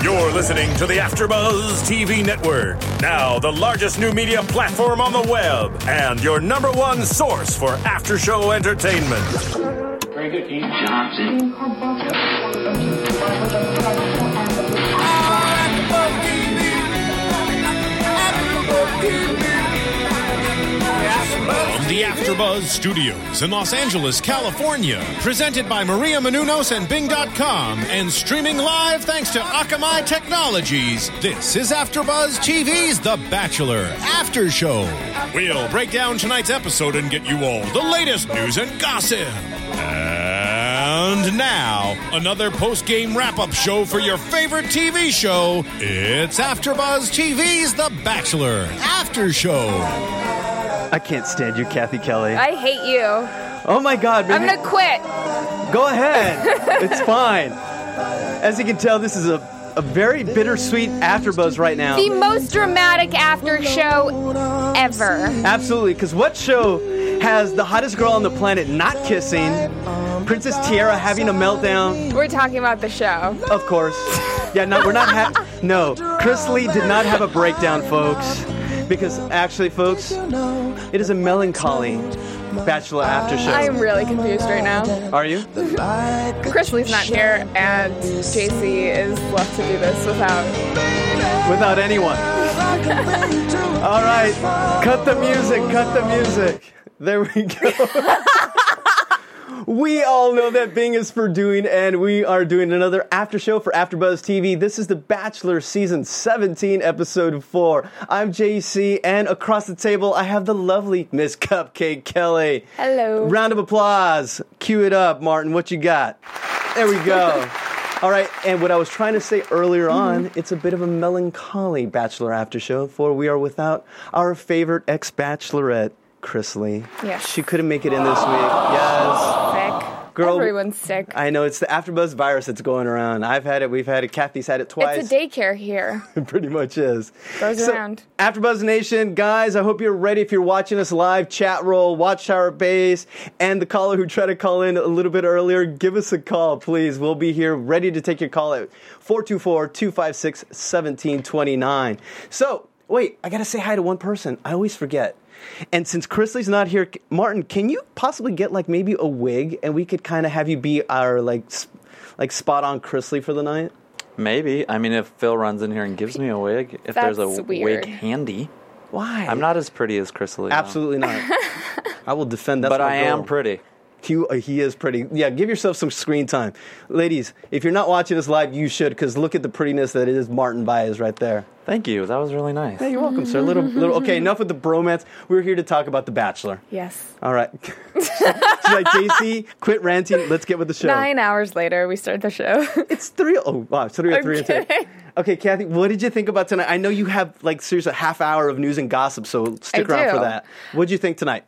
You're listening to the AfterBuzz TV Network, now the largest new media platform on the web, and your number one source for after-show entertainment. Very good, Dean Johnson. From the AfterBuzz Studios in Los Angeles, California, presented by Maria Menounos and Bing.com, and streaming live thanks to Akamai Technologies, this is AfterBuzz TV's The Bachelor After Show. We'll break down tonight's episode and get you all the latest news and gossip. And now, another post-game wrap-up show for your favorite TV show. It's AfterBuzz TV's The Bachelor After Show. I can't stand you, Kathy Kelly. I hate you. Oh my God, man. I'm going to quit. Go ahead. It's fine. As you can tell, this is a very bittersweet AfterBuzz right now. The most dramatic after show ever. Absolutely, because what show has the hottest girl on the planet not kissing, Princess Tiara having a meltdown? We're talking about the show. Of course. Yeah, no, we're not no, Chris Lee did not have a breakdown, folks. Because actually, folks, it is a melancholy Bachelor After Show. I am really confused right now. Are you? Chris Lee's not here, and JC is left to do this Without anyone. All right, cut the music. There we go. We all know that Bing is for doing, and we are doing another after show for AfterBuzz TV. This is The Bachelor Season 17, Episode 4. I'm JC, and across the table, I have the lovely Miss Cupcake Kelly. Hello. Round of applause. Cue it up, Martin. What you got? There we go. All right, and what I was trying to say earlier on, it's a bit of a melancholy Bachelor After Show, for we are without our favorite ex-bachelorette, Chris Lee. Yes. She couldn't make it in this week. Yes. Sick. Girl, everyone's sick. I know, it's the AfterBuzz virus that's going around. I've had it, we've had it, Kathy's had it twice. It's a daycare here. It pretty much is. Goes around. AfterBuzz Nation, guys, I hope you're ready. If you're watching us live, chat roll, Watchtower Base, and the caller who tried to call in a little bit earlier, give us a call, please. We'll be here ready to take your call at 424-256-1729. So, wait, I gotta say hi to one person. I always forget. And since Chris Lee's not here, Martin, can you possibly get like maybe a wig, and we could kind of have you be our like spot on Chris Lee for the night? Maybe. I mean, if Phil runs in here and gives me a wig, if there's a wig handy. Why? I'm not as pretty as Chris Lee. Absolutely not. I will defend that. But I am pretty. He is pretty. Yeah, give yourself some screen time. Ladies, if you're not watching us live, you should, because look at the prettiness that is Martin Baez right there. Thank you. That was really nice. Hey, you're welcome, sir. Okay, enough with the bromance. We're here to talk about The Bachelor. Yes. All right. Like, JC, quit ranting. Let's get with the show. 9 hours later, we start the show. It's 3. Oh, wow. It's 3:03. Okay, Kathy, what did you think about tonight? I know you have, like, seriously, a half hour of news and gossip, so stick around for that. What did you think tonight?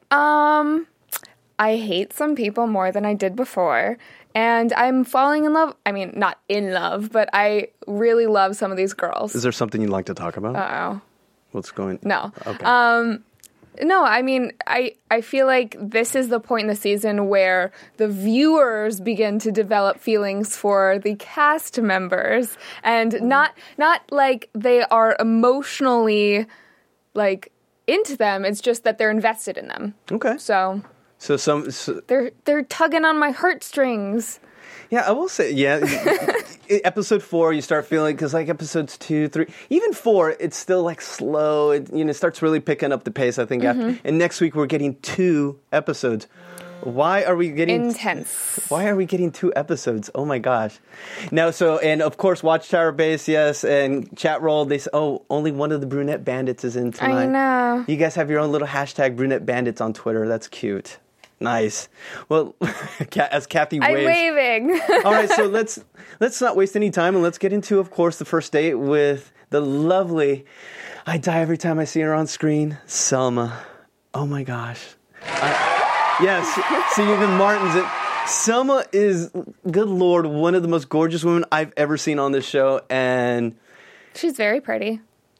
I hate some people more than I did before, and I'm falling in love. I mean, not in love, but I really love some of these girls. Is there something you'd like to talk about? Uh-oh. What's going... No. Okay. No, I mean, I feel like this is the point in the season where the viewers begin to develop feelings for the cast members, and not like they are emotionally, like, into them. It's just that they're invested in them. Okay. So they're tugging on my heartstrings. Yeah, I will say, episode 4, you start feeling, because like episodes 2, 3, even 4, it's still like slow. It starts really picking up the pace, I think. After, and next week we're getting 2 episodes. Why are we getting... Intense. Why are we getting 2 episodes? Oh my gosh. Now, and of course, Watchtower Base, yes, and chat roll, they say, only one of the brunette bandits is in tonight. I know. You guys have your own little hashtag brunette bandits on Twitter. That's cute. Nice. Well, as Kathy waves... I'm waving. All right, so let's not waste any time, and let's get into, of course, the first date with the lovely... I die every time I see her on screen, Selma. Oh my gosh. Yes, see, even Martin's it. Selma is, good Lord, one of the most gorgeous women I've ever seen on this show, and... She's very pretty.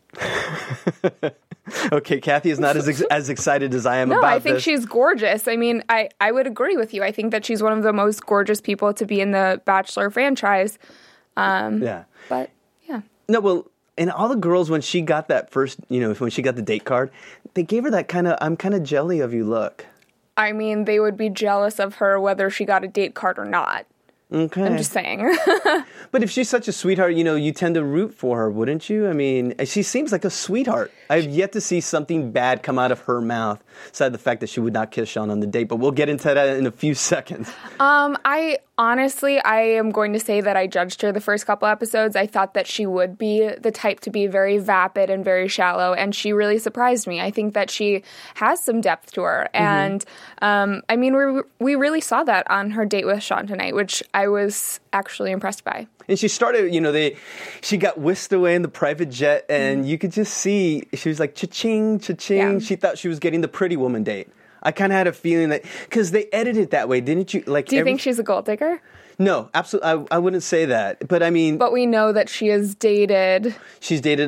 Okay, Kathy is not as excited as I am about this. No, I think she's gorgeous. I mean, I would agree with you. I think that she's one of the most gorgeous people to be in the Bachelor franchise. Yeah. But, yeah. No, well, and all the girls, when she got that first, when she got the date card, they gave her that kind of, I'm kind of jelly of you look. I mean, they would be jealous of her whether she got a date card or not. Okay. I'm just saying. But if she's such a sweetheart, you tend to root for her, wouldn't you? I mean, she seems like a sweetheart. I've yet to see something bad come out of her mouth, aside the fact that she would not kiss Sean on the date. But we'll get into that in a few seconds. I am going to say that I judged her the first couple episodes. I thought that she would be the type to be very vapid and very shallow, and she really surprised me. I think that she has some depth to her, and I mean, we really saw that on her date with Sean tonight, which I was actually impressed by. And she started, she got whisked away in the private jet, and you could just see she was like cha-ching, cha-ching. Yeah. She thought she was getting the pretty woman date. I kind of had a feeling that, because they edited it that way, didn't you? Do you think she's a gold digger? No, absolutely. I wouldn't say that. But I mean... But we know that she has dated... She's dated,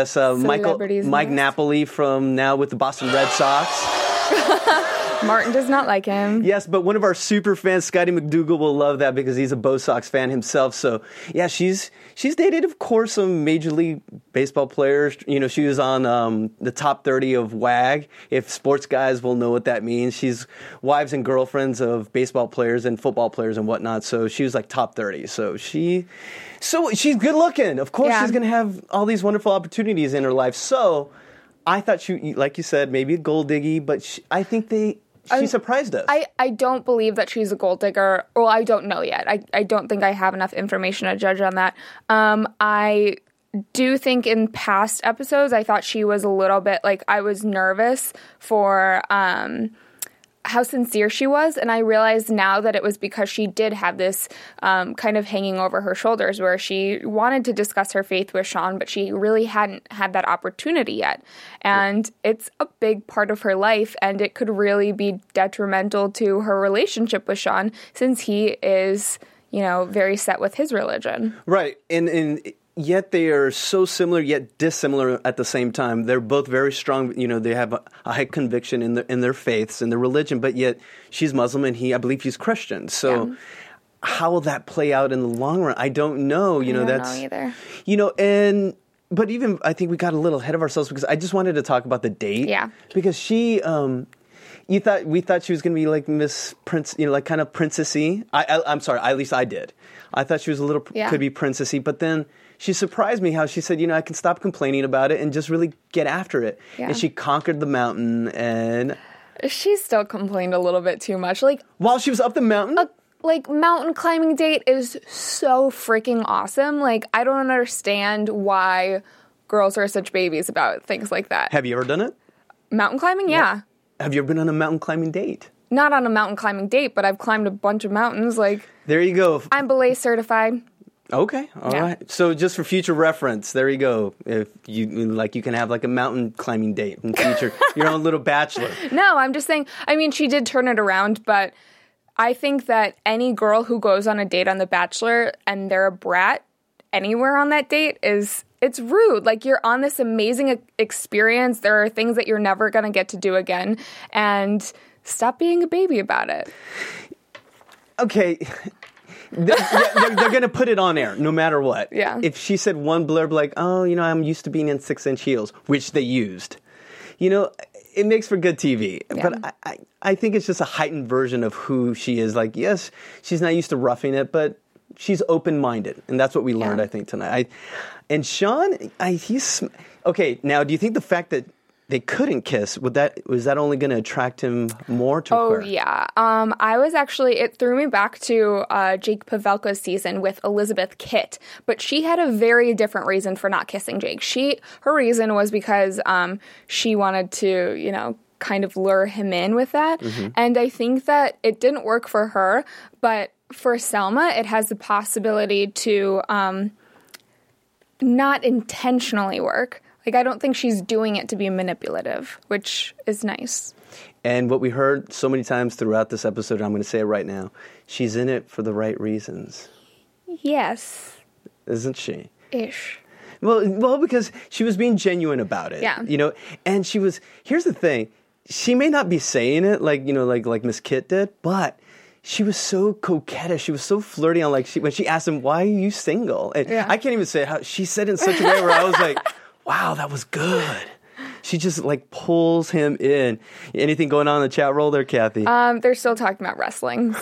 Mike Napoli from now with the Boston Red Sox. Martin does not like him. Yes, but one of our super fans, Scotty McDougal, will love that because he's a Bo Sox fan himself. So, yeah, she's dated, of course, some Major League Baseball players. She was on the top 30 of WAG. If sports guys will know what that means. She's wives and girlfriends of baseball players and football players and whatnot. So she was like top 30. So she's good looking. Of course, she's going to have all these wonderful opportunities in her life. So I thought she, like you said, maybe a gold diggy, but I think she surprised us. I don't believe that she's a gold digger. Well, I don't know yet. I don't think I have enough information to judge on that. I do think in past episodes, I thought she was a little bit, I was nervous for how sincere she was, and I realized now that it was because she did have this kind of hanging over her shoulders where she wanted to discuss her faith with Sean, but she really hadn't had that opportunity yet. And it's a big part of her life, and it could really be detrimental to her relationship with Sean since he is, very set with his religion. Right. And yet they are so similar yet dissimilar at the same time. They're both very strong. They have a high conviction in their faiths and their religion, but yet she's Muslim and I believe he's Christian. So how will that play out in the long run? I don't know. I don't know either. But even I think we got a little ahead of ourselves because I just wanted to talk about the date. Yeah. Because she, we thought she was going to be like Miss Prince, like kind of princessy. I'm sorry, at least I did. I thought she was could be princessy, but then she surprised me how she said, I can stop complaining about it and just really get after it. Yeah. And she conquered the mountain and... She still complained a little bit too much. While she was up the mountain? Mountain climbing date is so freaking awesome. I don't understand why girls are such babies about things like that. Have you ever done it? Mountain climbing? Yeah. Have you ever been on a mountain climbing date? Not on a mountain climbing date, but I've climbed a bunch of mountains. There you go. I'm belay certified. Okay, all right. So just for future reference, there you go. If you you can have a mountain climbing date in future, your own little bachelor. No, I'm just saying. I mean, she did turn it around, but I think that any girl who goes on a date on The Bachelor and they're a brat anywhere on that date it's rude. You're on this amazing experience. There are things that you're never going to get to do again, and stop being a baby about it. Okay. They're going to put it on air no matter what. Yeah. If she said one blurb I'm used to being in 6-inch heels, which they used, it makes for good TV. Yeah. But I think it's just a heightened version of who she is. Yes, she's not used to roughing it, but she's open-minded. And that's what we learned, I think, tonight. And Sean, he's... Okay, now, do you think the fact that they couldn't kiss, was that only going to attract him more to her? Oh, yeah. I was actually, it threw me back to Jake Pavelka's season with Elizabeth Kitt, but she had a very different reason for not kissing Jake. Her reason was because she wanted to, kind of lure him in with that. Mm-hmm. And I think that it didn't work for her, but for Selma, it has the possibility to not intentionally work. I don't think she's doing it to be manipulative, which is nice. And what we heard so many times throughout this episode, I'm going to say it right now, she's in it for the right reasons. Yes. Isn't she? Ish. Well, because she was being genuine about it. Yeah. And here's the thing, she may not be saying it like Miss Kitt did, but she was so coquettish. She was so flirty on when she asked him, "Why are you single?" And I can't even say how she said it in such a way where I was like, "Wow, that was good." She just like pulls him in. Anything going on in the chat roll there, Kathy? They're still talking about wrestling.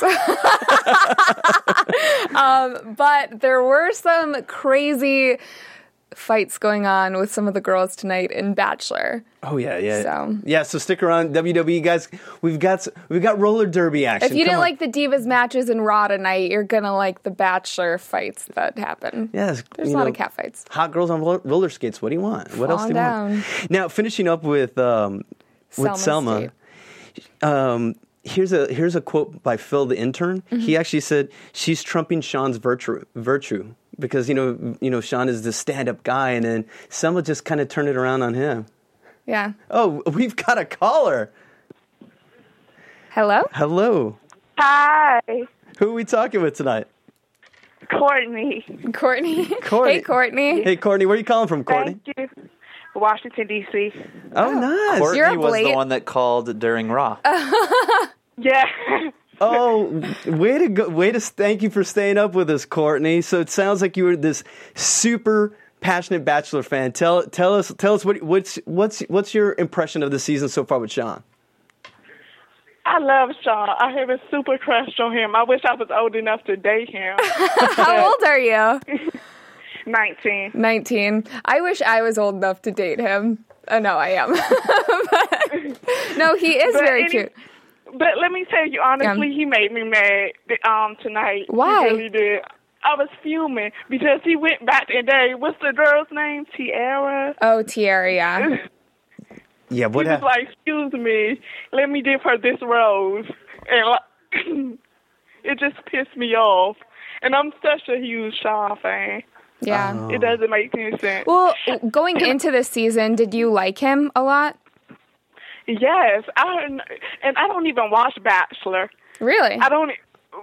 But there were some crazy fights going on with some of the girls tonight in Bachelor. Oh yeah. So stick around, WWE guys. We've got roller derby action. If you didn't like the Divas matches in Raw tonight, you're gonna like the Bachelor fights that happen. Yes, there's a lot of cat fights. Hot girls on roller skates. What do you want? What else do you want? Now finishing up with Selma. Here's a quote by Phil the intern. Mm-hmm. He actually said she's trumping Sean's virtue. Because, Sean is the stand-up guy, and then Selma just kind of turned it around on him. Yeah. Oh, we've got a caller. Hello? Hello. Hi. Who are we talking with tonight? Courtney. Courtney. Hey, Courtney. Hey, Courtney. Where are you calling from, Courtney? Thank you. Washington, D.C. Oh, nice. Courtney was the one that called during Raw. Yeah. Oh, way to go! Thank you for staying up with us, Courtney. So it sounds like you were this super passionate Bachelor fan. Tell us what's your impression of the season so far with Sean? I love Sean. I have a super crush on him. I wish I was old enough to date him. How old are you? 19. 19. I wish I was old enough to date him. No, I am. No, he is very cute. But let me tell you, honestly, he made me mad tonight. Why? He really did. I was fuming because he went back and what's the girl's name? Tiara? Oh, Tiara, yeah. Yeah, what happened? He was like, excuse me, let me give her this rose. And it just pissed me off. And I'm such a huge Sean fan. Yeah. Oh. It doesn't make any sense. Well, going into this season, did you like him a lot? Yes, I don't even watch Bachelor. Really? I don't.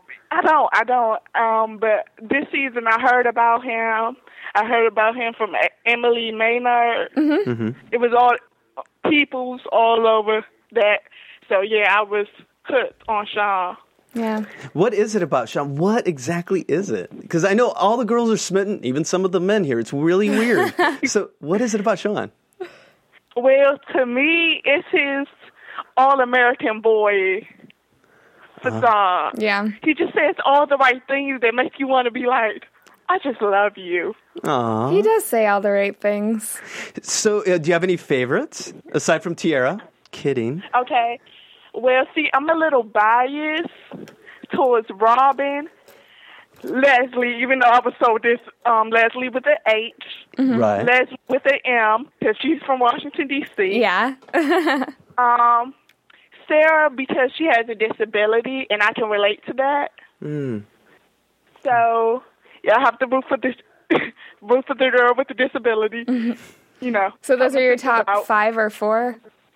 But this season, I heard about him. I heard about him from Emily Maynard. Mm-hmm. Mm-hmm. It was all peoples all over that. So yeah, I was hooked on Sean. Yeah. What is it about Sean? What exactly is it? Because I know all the girls are smitten, even some of the men here. It's really weird. So what is it about Sean? Well, to me, it's his all-American boy facade. Yeah. He just says all the right things that make you want to be like, I just love you. Aww. He does say all the right things. So, do you have any favorites, aside from Tiara? Kidding. Okay. Well, see, I'm a little biased towards Robin. Leslie, even though I was told this, Leslie with the H. Mm-hmm. Right. Leslie with the M, because she's from Washington, D.C. Yeah. Sarah, because she has a disability, and I can relate to that. Mm. So, yeah, I have to root for the girl with the disability. Mm-hmm. So those are your top 5 or 4?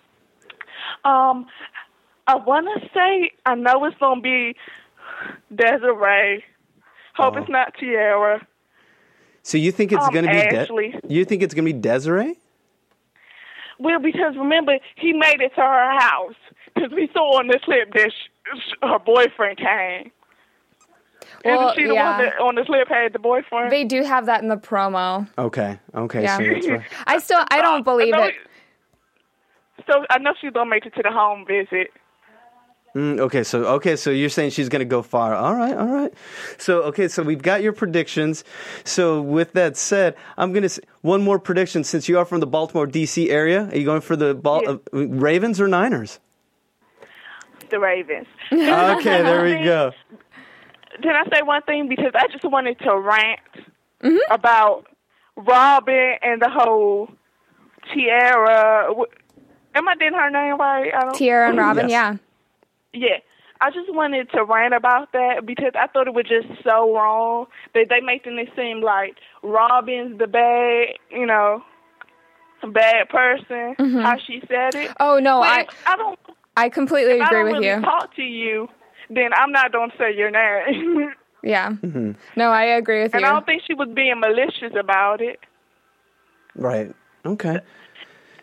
I want to say, I know it's going to be Desiree. Hope it's not Tiara. So you think it's going to be Ashley? You think it's going to be Desiree? Well, because remember, he made it to her house. Because we saw on the clip that her boyfriend came. Well, Isn't she the one that on the clip had the boyfriend? They do have that in the promo. Okay. Yeah. So that's right. I don't believe it. So I know she's going to make it to the home visit. Okay, so you're saying she's going to go far. All right. So we've got your predictions. So with that said, I'm going to one more prediction since you are from the Baltimore D.C. area. Are you going for the Ravens or Niners? The Ravens. Okay, there we go. Can I say one thing? Because I just wanted to rant about Robin and the whole Tiara. Am I getting her name right? Tiara and Robin, yes. Yeah, I just wanted to rant about that because I thought it was just so wrong that they making it seem like Robin's the bad person. Mm-hmm. How she said it. Oh no, I completely agree with you. If I don't really talk to you, then I'm not gonna say your name. Yeah. Mm-hmm. No, I agree with you. And I don't think she was being malicious about it. Right. Okay.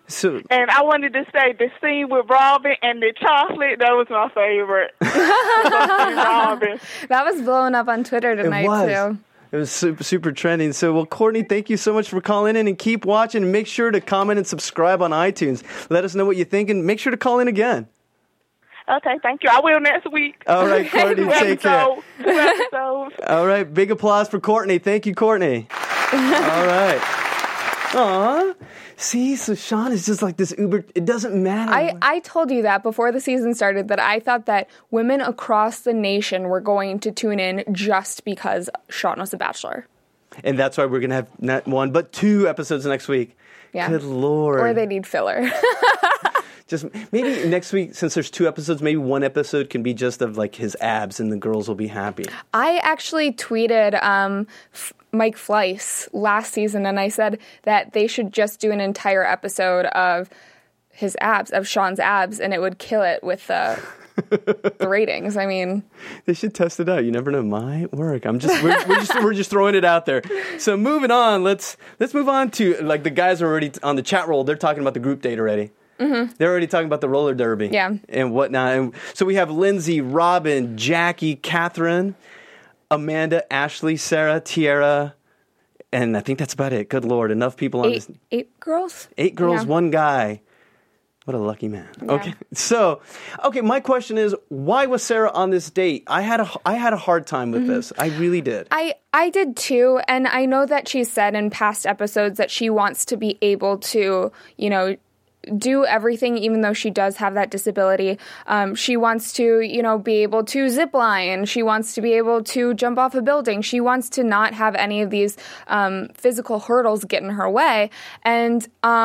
And I wanted to say the scene with Robin and the chocolate, that was my favorite. Robin. That was blowing up on Twitter tonight, too. It was super, super trending. So, well, Courtney, thank you so much for calling in, and keep watching. And make sure to comment and subscribe on iTunes. Let us know what you think, and make sure to call in again. Okay, thank you. I will next week. All right, Courtney, take care. 2 episodes. All right, big applause for Courtney. Thank you, Courtney. All right. Aw. See, so Sean is just like this uber, it doesn't matter. I told you that before the season started, that I thought that women across the nation were going to tune in just because Sean was a bachelor. And that's why we're going to have not 1, but 2 episodes next week. Yeah. Good Lord. Or they need filler. Just maybe next week, since there's 2 episodes, maybe 1 episode can be just of like his abs and the girls will be happy. I actually tweeted Mike Fleiss last season, and I said that they should just do an entire episode of his abs, of Sean's abs, and it would kill it with the ratings. I mean, they should test it out. You never know, might work. We're just throwing it out there. So moving on, let's move on to like the guys are already on the chat roll. They're talking about the group date already. Mm-hmm. They're already talking about the roller derby, and whatnot. And so we have Lindsay, Robin, Jackie, Catherine, Amanda, Ashley, Sarah, Tiara, and I think that's about it. Good Lord, enough people on this. 8 girls? 8 girls, 1 guy. What a lucky man. Yeah. Okay, so, my question is, why was Sarah on this date? I had a hard time with this. I really did. I did too, and I know that she said in past episodes that she wants to be able to, do everything, even though she does have that disability. She wants to, be able to zip line. She wants to be able to jump off a building. She wants to not have any of these physical hurdles get in her way. And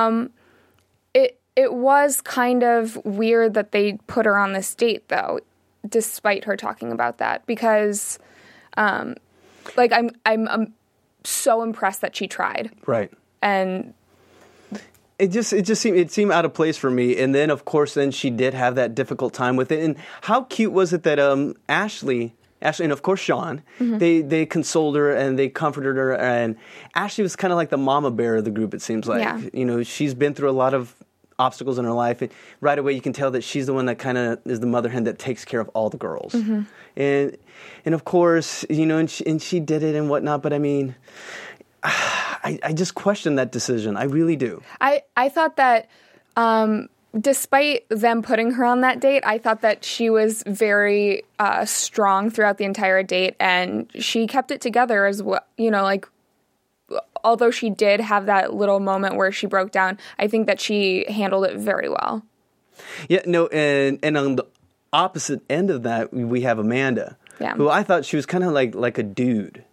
it was kind of weird that they put her on this date, though, despite her talking about that, because I'm so impressed that she tried. Right. And It seemed out of place for me. And then, of course, she did have that difficult time with it. And how cute was it that Ashley, and of course Sean, they consoled her and they comforted her. And Ashley was kind of like the mama bear of the group, it seems like. Yeah. She's been through a lot of obstacles in her life. And right away, you can tell that she's the one that kind of is the mother hen that takes care of all the girls. Mm-hmm. And of course, and she did it and whatnot. But I mean, I just question that decision. I really do. I thought that despite them putting her on that date, I thought that she was very strong throughout the entire date, and she kept it together as well. Although she did have that little moment where she broke down, I think that she handled it very well. Yeah, no, and on the opposite end of that, we have Amanda, who I thought she was kind of like a dude.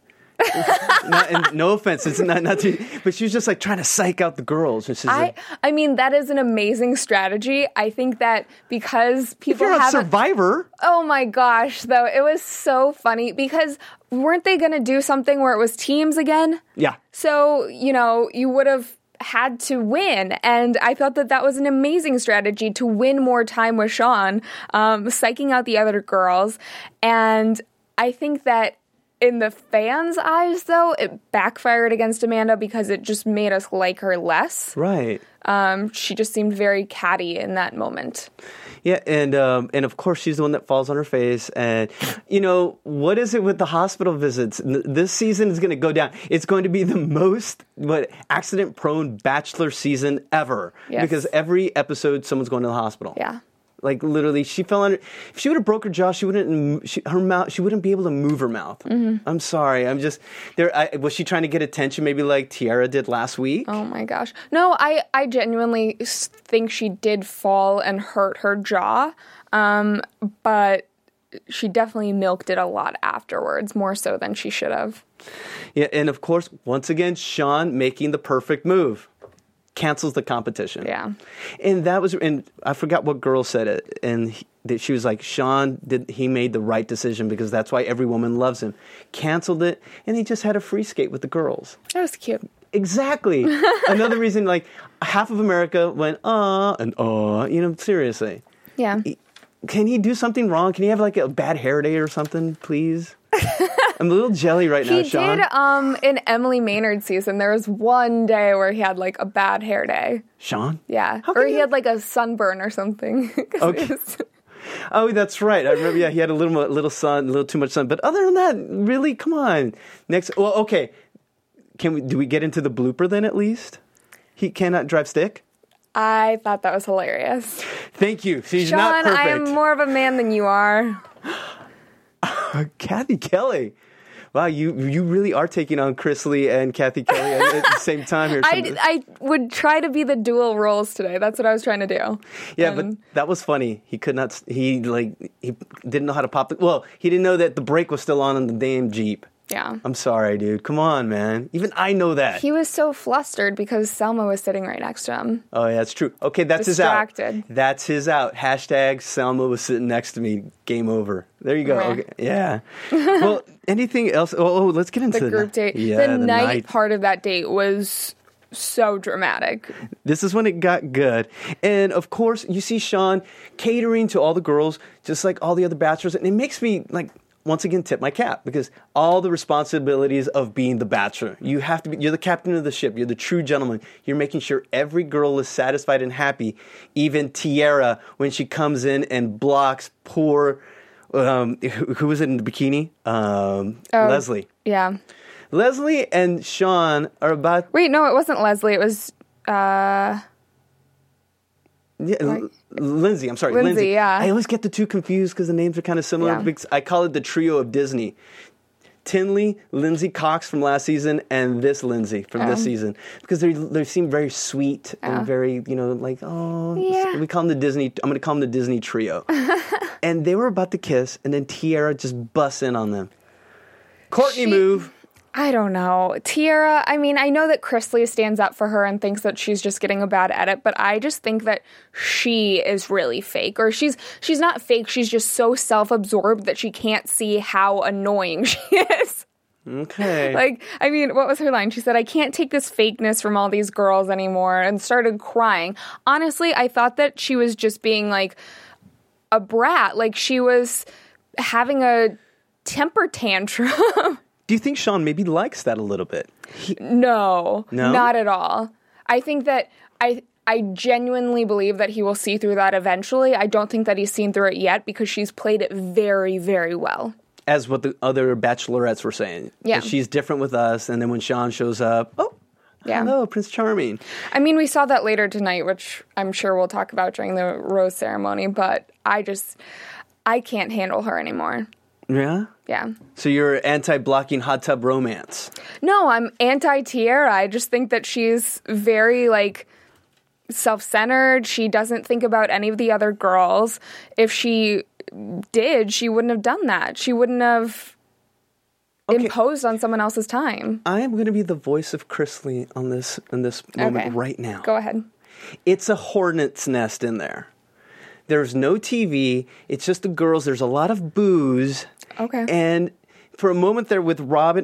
No offense, it's not too, but she was just like trying to psych out the girls. I mean, that is an amazing strategy. I think that because people if you're a Survivor. Oh my gosh, though, it was so funny because weren't they going to do something where it was teams again? Yeah. So, you would have had to win, and I thought that was an amazing strategy to win more time with Sean, psyching out the other girls, and I think that in the fans' eyes, though, it backfired against Amanda because it just made us like her less. Right. She just seemed very catty in that moment. Yeah, and of course she's the one that falls on her face. And, what is it with the hospital visits? This season is going to go down. It's going to be the most accident-prone Bachelor season ever. Yes. Because every episode someone's going to the hospital. Yeah. Like literally, she fell under. If she would have broke her jaw, she wouldn't be able to move her mouth. Mm-hmm. I'm sorry. I'm just there. Was she trying to get attention? Maybe like Tiara did last week. Oh my gosh, no. I genuinely think she did fall and hurt her jaw, but she definitely milked it a lot afterwards, more so than she should have. Yeah, and of course, once again, Sean making the perfect move. Cancels the competition. Yeah. And I forgot what girl said it. And she was like, he made the right decision because that's why every woman loves him. Canceled it, and he just had a free skate with the girls. That was cute. Exactly. Another reason, like, half of America went, seriously. Yeah. Can he do something wrong? Can he have, like, a bad hair day or something, please? I'm a little jelly right now, Sean. He did, in Emily Maynard's season, there was one day where he had, like, a bad hair day. Sean? Yeah. Or he had, like, a sunburn or something. Okay. Oh, that's right. I remember, he had a little sun, a little too much sun. But other than that, really, come on. Well, okay. Do we get into the blooper then at least? He cannot drive stick? I thought that was hilarious. Thank you. She's Sean, not perfect. I am more of a man than you are. Kathy Kelly. Wow, you really are taking on Chris Lee and Kathy Kelly at the same time here. I would try to be the dual roles today. That's what I was trying to do. Yeah, but that was funny. He could not. He didn't know how to pop. He didn't know that the brake was still on the damn Jeep. Yeah. I'm sorry, dude. Come on, man. Even I know that. He was so flustered because Selma was sitting right next to him. Oh, yeah, that's true. Okay, that's Distracted. his out. That's his out. Hashtag Selma was sitting next to me. Game over. There you go. Okay. Yeah. Well, anything else? Oh, let's get into the group date. Yeah, the night part of that date was so dramatic. This is when it got good. And, of course, you see Sean catering to all the girls, just like all the other bachelors. And it makes me, once again, tip my cap, because all the responsibilities of being the bachelor. You're the captain of the ship. You're the true gentleman. You're making sure every girl is satisfied and happy. Even Tiara, when she comes in and blocks poor, who was it in the bikini? Leslie. Yeah. Leslie and Sean are about... Wait, no, it wasn't Leslie. It was... Lindsay, I'm sorry. Lindsay, yeah. I always get the two confused because the names are kind of similar. Yeah. Because I call it the trio of Disney. Tinley, Lindsay Cox from last season, and this Lindsay from this season. Because they seem very sweet and very, we call them the Disney, I'm going to call them the Disney trio. And they were about to kiss, and then Tiara just busts in on them. Courtney move. I don't know. Tiara, I mean, I know that Chris Lee stands up for her and thinks that she's just getting a bad edit, but I just think that she is really fake. Or she's not fake, she's just so self-absorbed that she can't see how annoying she is. Okay. What was her line? She said, I can't take this fakeness from all these girls anymore, and started crying. Honestly, I thought that she was just being, a brat. She was having a temper tantrum. Do you think Sean maybe likes that a little bit? No, not at all. I think that I genuinely believe that he will see through that eventually. I don't think that he's seen through it yet because she's played it very, very well. As what the other bachelorettes were saying. Yeah. That she's different with us, and then when Sean shows up, hello, Prince Charming. I mean, we saw that later tonight, which I'm sure we'll talk about during the rose ceremony, but I can't handle her anymore. Yeah? Yeah. So you're anti-blocking hot tub romance? No, I'm anti-Tiara. I just think that she's very, self-centered. She doesn't think about any of the other girls. If she did, she wouldn't have done that. She wouldn't have imposed on someone else's time. I am going to be the voice of Chris Lee in this moment right now. Go ahead. It's a hornet's nest in there. There's no TV. It's just the girls. There's a lot of booze. Okay. And for a moment there with Robin,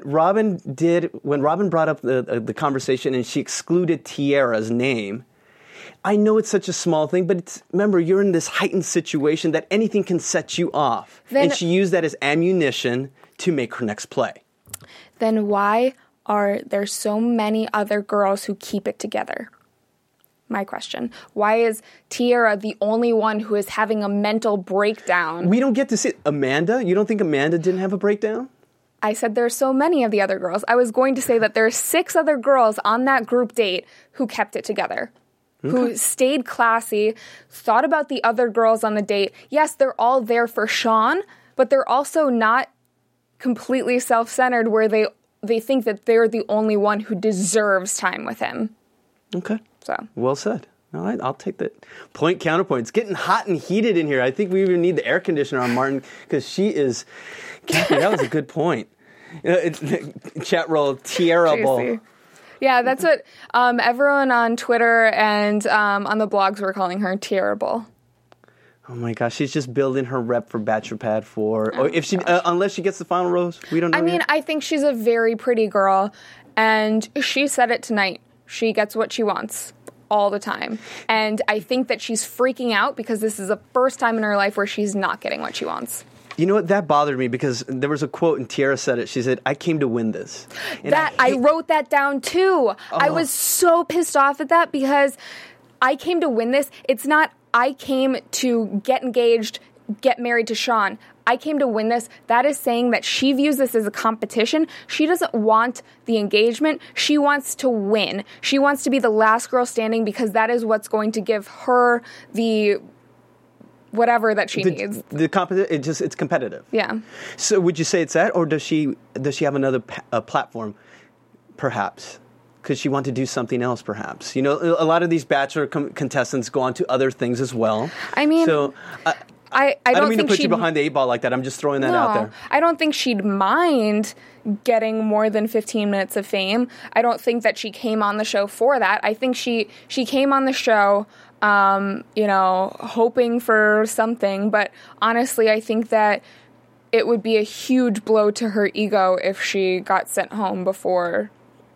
when Robin brought up the conversation and she excluded Tiara's name, I know it's such a small thing, but remember, you're in this heightened situation that anything can set you off. And she used that as ammunition to make her next play. Then why are there so many other girls who keep it together? My question. Why is Tiara the only one who is having a mental breakdown? We don't get to see Amanda? You don't think Amanda didn't have a breakdown? I said there are so many of the other girls. I was going to say that there are 6 other girls on that group date who kept it together. Okay. Who stayed classy, thought about the other girls on the date. Yes, they're all there for Sean, but they're also not completely self-centered where they think that they're the only one who deserves time with him. Okay. So. Well said. All right, I'll take that. Point, counterpoint. It's getting hot and heated in here. I think we even need the air conditioner on Martin because she is... Kathy, that was a good point. Chat roll, Tiara-able. Yeah, that's what everyone on Twitter and on the blogs were calling her, Tiara-able. Oh my gosh, she's just building her rep for Bachelor Pad 4. Oh, if she, unless she gets the final rose, we don't know. I mean, yet. I think she's a very pretty girl, and she said it tonight. She gets what she wants all the time. And I think that she's freaking out because this is the first time in her life where she's not getting what she wants. You know what? That bothered me because there was a quote and Tiara said it. She said, "I came to win this." And I wrote that down too. I was so pissed off at that because I came to win this. It's not I came to get engaged, get married to Sean. I came to win this. That is saying that she views this as a competition. She doesn't want the engagement. She wants to win. She wants to be the last girl standing because that is what's going to give her the whatever that she needs. It's competitive. Yeah. So would you say it's that, or does she have another platform, perhaps? Because she want to do something else, perhaps. You know, a lot of these Bachelor contestants go on to other things as well. I mean, so I don't mean to put you behind the 8 ball like that. I'm just throwing that out there. I don't think she'd mind getting more than 15 minutes of fame. I don't think that she came on the show for that. I think she came on the show, hoping for something. But honestly, I think that it would be a huge blow to her ego if she got sent home before,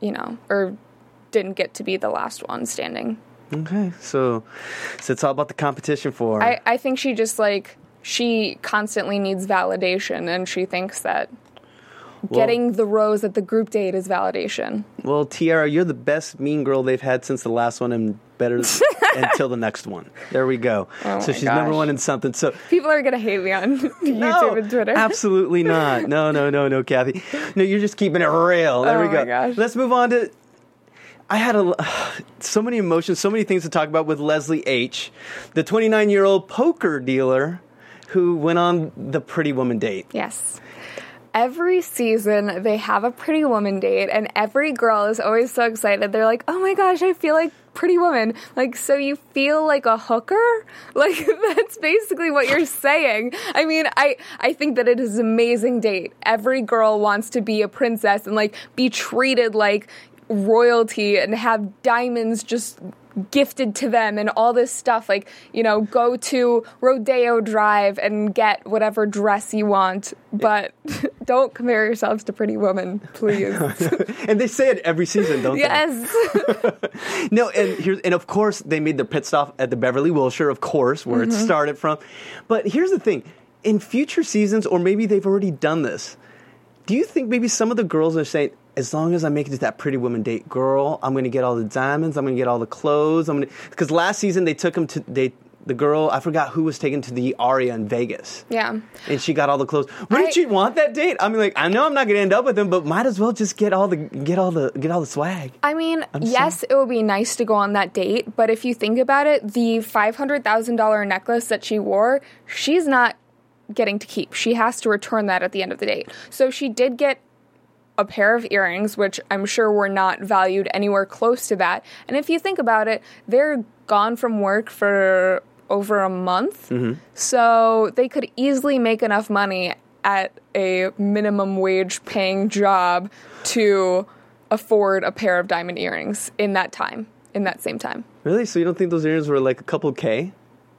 or didn't get to be the last one standing. Okay, so it's all about the competition for her. I think she just, she constantly needs validation, and she thinks that getting the rose at the group date is validation. Well, Tiara, you're the best mean girl they've had since the last one, and better until the next one. There we go. Oh so she's number one in something. So people are going to hate me on YouTube and Twitter. Absolutely not. No, Kathy. No, you're just keeping it real. There we go. Oh my gosh. Let's move on to... I had so many emotions, so many things to talk about with Leslie H., the 29-year-old poker dealer who went on the Pretty Woman date. Yes. Every season, they have a Pretty Woman date, and every girl is always so excited. They're like, oh my gosh, I feel like Pretty Woman. So you feel like a hooker? That's basically what you're saying. I mean, I think that it is an amazing date. Every girl wants to be a princess and, be treated like royalty and have diamonds just gifted to them and all this stuff, go to Rodeo Drive and get whatever dress you want, but don't compare yourselves to Pretty Woman, please. And they say it every season, don't they? Yes. No, and of course they made their pit stop at the Beverly Wilshire, of course, where it started from. But here's the thing, in future seasons, or maybe they've already done this, do you think maybe some of the girls are saying, as long as I make it to that Pretty Woman date, girl, I'm going to get all the diamonds, I'm going to get all the clothes, because last season they took them to the girl, I forgot who was taken to the Aria in Vegas. Yeah. And she got all the clothes. Wouldn't you want that date? I mean, I know I'm not going to end up with him, but might as well just get all the swag. I mean, yes, it would be nice to go on that date, but if you think about it, the $500,000 necklace that she wore, she's not getting to keep. She has to return that at the end of the date. So she did get a pair of earrings, which I'm sure were not valued anywhere close to that. And if you think about it, they're gone from work for over a month. Mm-hmm. So they could easily make enough money at a minimum wage paying job to afford a pair of diamond earrings in that same time. Really? So you don't think those earrings were a couple K?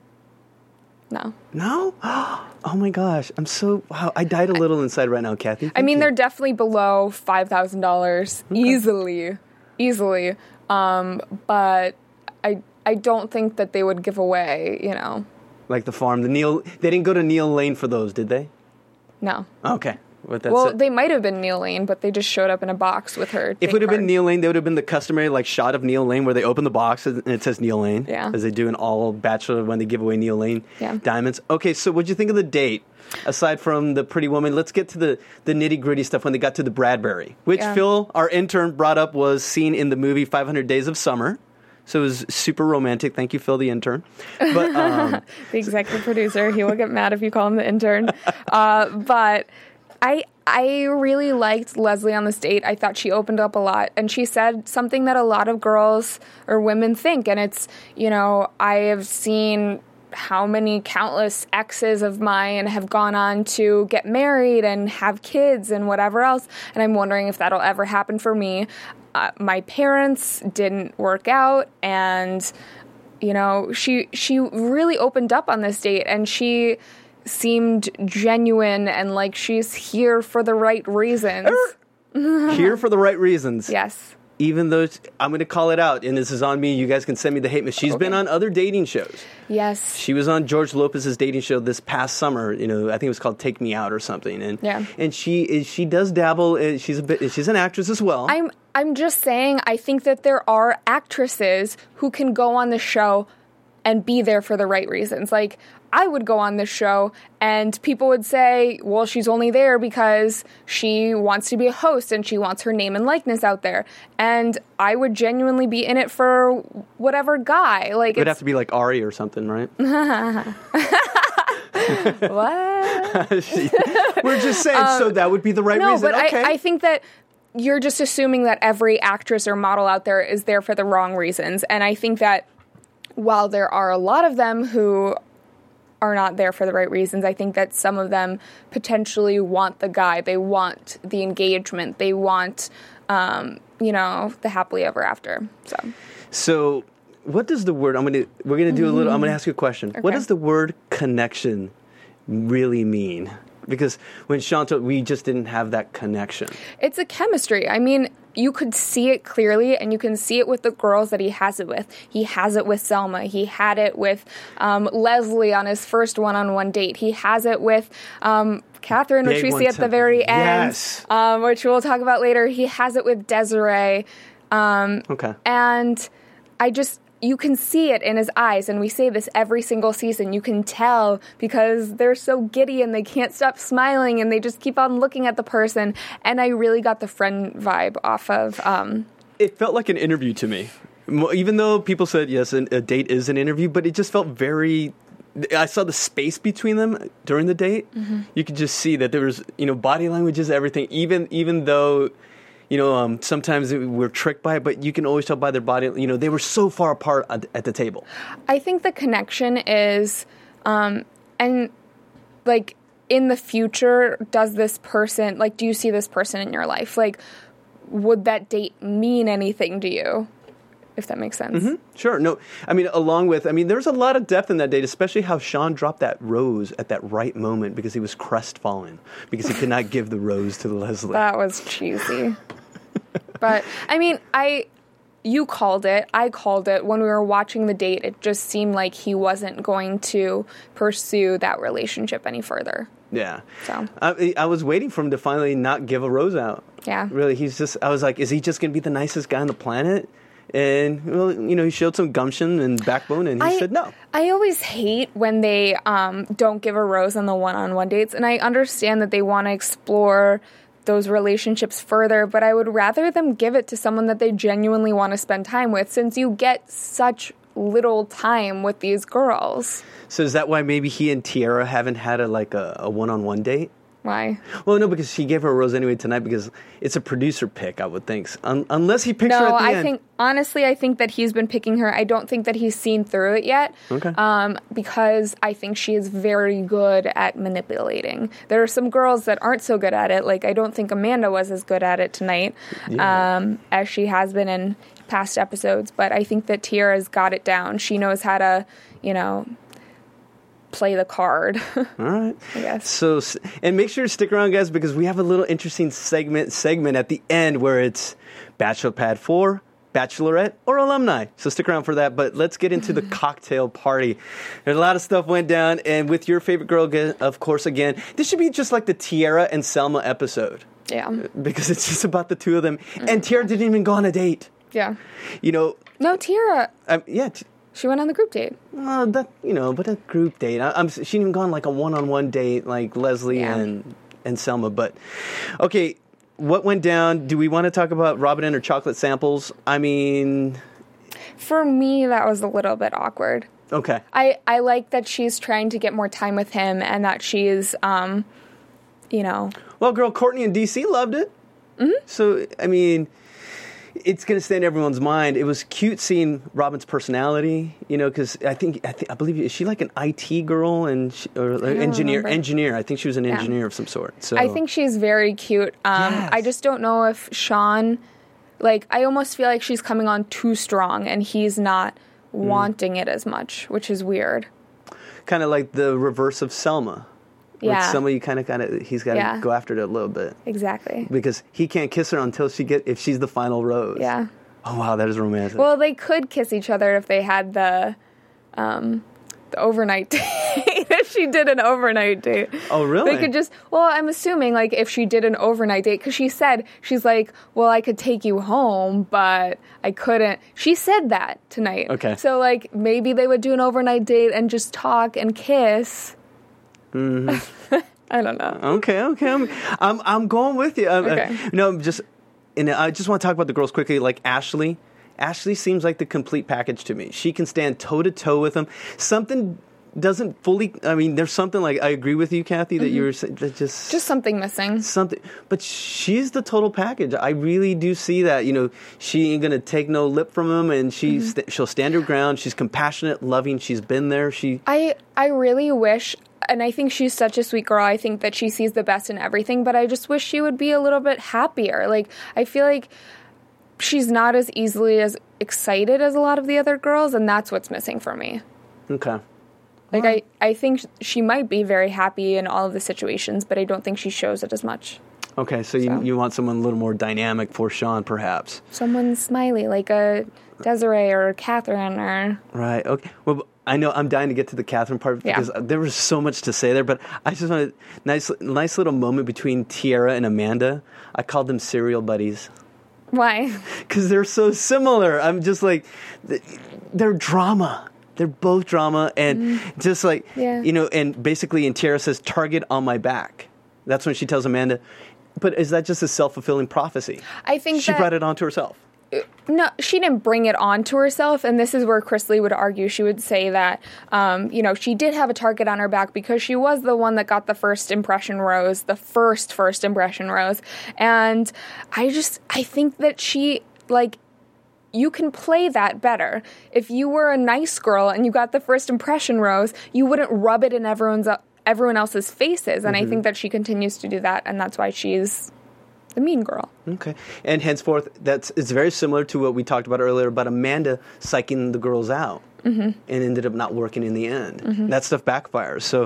No. No? Oh my gosh. Wow, I died a little inside right now, Kathy. I mean, they're definitely below $5,000 easily. But I don't think that they would give away, Like the farm. They didn't go to Neil Lane for those, did they? No. Okay. They might have been Neil Lane, but they just showed up in a box with her. If it would have been Neil Lane, they would have been the customary shot of Neil Lane where they open the box and it says Neil Lane. Yeah. As they do in all Bachelor when they give away Neil Lane diamonds. Okay, so what'd you think of the date? Aside from the Pretty Woman, let's get to the nitty-gritty stuff when they got to the Bradbury, which Phil, our intern, brought up was seen in the movie 500 Days of Summer. So it was super romantic. Thank you, Phil, the intern. But the executive producer, he will get mad if you call him the intern. But I really liked Leslie on this date. I thought she opened up a lot, and she said something that a lot of girls or women think, and it's, I have seen how many countless exes of mine have gone on to get married and have kids and whatever else, and I'm wondering if that'll ever happen for me. My parents didn't work out, and, she really opened up on this date, and she seemed genuine and like she's here for the right reasons. Here for the right reasons. Yes. even though I'm going to call it out, and this is on me, you guys can send me the hate mail. She's been on other dating shows. Yes. She was on George Lopez's dating show this past summer. You know, I think it was called Take Me Out or something. And she does dabble. She's an actress as well. I'm just saying, I think that there are actresses who can go on the show and be there for the right reasons. Like, I would go on this show and people would say, well, she's only there because she wants to be a host and she wants her name and likeness out there. And I would genuinely be in it for whatever guy. Like, it would have to be like Ari or something, right? What? We're just saying, so that would be the right reason. No, but okay. I think that you're just assuming that every actress or model out there is there for the wrong reasons. And I think that while there are a lot of them who are not there for the right reasons, I think that some of them potentially want the guy. They want the engagement. They want, the happily ever after. So what does the word, we're going to do a little, I'm going to ask you a question. Okay. What does the word connection really mean? Because when Sean told, we just didn't have that connection. It's a chemistry. I mean, you could see it clearly, and you can see it with the girls that he has it with. He has it with Selma. He had it with Leslie on his first one-on-one date. He has it with Catherine, which we see at the very end, which we'll talk about later. He has it with Desiree. Okay. And you can see it in his eyes, and we say this every single season. You can tell because they're so giddy and they can't stop smiling and they just keep on looking at the person. And I really got the friend vibe off of... It felt like an interview to me. Even though people said, yes, a date is an interview, but it just felt very... I saw the space between them during the date. Mm-hmm. You could just see that there was, body languages, everything, even though... sometimes we're tricked by it, but you can always tell by their body, they were so far apart at the table. I think the connection is, in the future, does this person, do you see this person in your life? Would that date mean anything to you? If that makes sense. Mm-hmm. Sure. No, there's a lot of depth in that date, especially how Sean dropped that rose at that right moment because he was crestfallen, because he could not give the rose to Leslie. That was cheesy. But, you called it. I called it. When we were watching the date, it just seemed like he wasn't going to pursue that relationship any further. Yeah. So I was waiting for him to finally not give a rose out. Yeah. Really, I was like, is he just going to be the nicest guy on the planet? And, he showed some gumption and backbone, and he said no. I always hate when they don't give a rose on the one-on-one dates, and I understand that they want to explore those relationships further, but I would rather them give it to someone that they genuinely want to spend time with, since you get such little time with these girls. So is that why maybe he and Tiara haven't had a one-on-one date? Why? Well, no, because she gave her a rose anyway tonight because it's a producer pick, I would think. Unless he picks her at the end. I think that he's been picking her. I don't think that he's seen through it yet. Okay. Because I think she is very good at manipulating. There are some girls that aren't so good at it. I don't think Amanda was as good at it tonight as she has been in past episodes. But I think that Tiara's got it down. She knows how to, play the card. All right. I guess. So, and make sure to stick around, guys, because we have a little interesting segment at the end where it's Bachelor Pad 4, Bachelorette, or Alumni. So stick around for that. But let's get into the cocktail party. There's a lot of stuff went down, and with your favorite girl, of course, again, this should be just like the Tiara and Selma episode. Yeah. Because it's just about the two of them. Mm-hmm. And Tiara didn't even go on a date. Yeah. No, Tiara. Yeah. She went on the group date. But a group date. She didn't even go on a one-on-one date like Leslie and Selma. But, okay, what went down? Do we want to talk about Robin and her chocolate samples? For me, that was a little bit awkward. Okay. I like that she's trying to get more time with him and that she's, Well, girl, Courtney and DC loved it. Mm-hmm. So, it's going to stay in everyone's mind. It was cute seeing Robin's personality, because I believe, is she like an IT girl or engineer? Engineer. I think she was an engineer of some sort. So I think she's very cute. Yes. I just don't know if Sean, I almost feel like she's coming on too strong and he's not wanting it as much, which is weird. Kind of like the reverse of Selma. Yeah. With Selma, he's got to go after it a little bit. Exactly. Because he can't kiss her until if she's the final rose. Yeah. Oh, wow, that is romantic. Well, they could kiss each other if they had the overnight date. If she did an overnight date. Oh, really? They could just, I'm assuming, like, if she did an overnight date, because she's like, well, I could take you home, but I couldn't. She said that tonight. Okay. So, like, maybe they would do an overnight date and just talk and kiss. Mm-hmm. I don't know. Okay. I'm going with you. Okay. I just want to talk about the girls quickly. Like Ashley. Ashley seems like the complete package to me. She can stand toe-to-toe with them. Something doesn't fully... I mean, there's something like... I agree with you, Kathy, that you were saying... Just something missing. Something. But she's the total package. I really do see that. She ain't going to take no lip from him, and she'll stand her ground. She's compassionate, loving. She's been there. I really wish... And I think she's such a sweet girl. I think that she sees the best in everything, but I just wish she would be a little bit happier. Like, I feel like she's not as easily as excited as a lot of the other girls, and that's what's missing for me. Okay. Like, I think she might be very happy in all of the situations, but I don't think she shows it as much. Okay, so you want someone a little more dynamic for Sean, perhaps. Someone smiley, like a Desiree or Catherine or... Right, okay. Well, I know I'm dying to get to the Catherine part because there was so much to say there, but I just wanted a nice little moment between Tiara and Amanda. I called them serial buddies. Why? Because they're so similar. I'm just like, they're drama. They're both drama, and just like, and basically, and Tiara says, "Target on my back." That's when she tells Amanda. But is that just a self-fulfilling prophecy? I think she brought it onto herself. No, she didn't bring it on to herself, and this is where Chris Lee would argue. She would say that, she did have a target on her back because she was the one that got the first impression rose, the first impression rose, and I think that she, like, you can play that better. If you were a nice girl and you got the first impression rose, you wouldn't rub it in everyone else's faces, and I think that she continues to do that, and that's why she's the mean girl. Okay. And henceforth, it's very similar to what we talked about earlier about Amanda psyching the girls out and ended up not working in the end. That stuff backfires. So,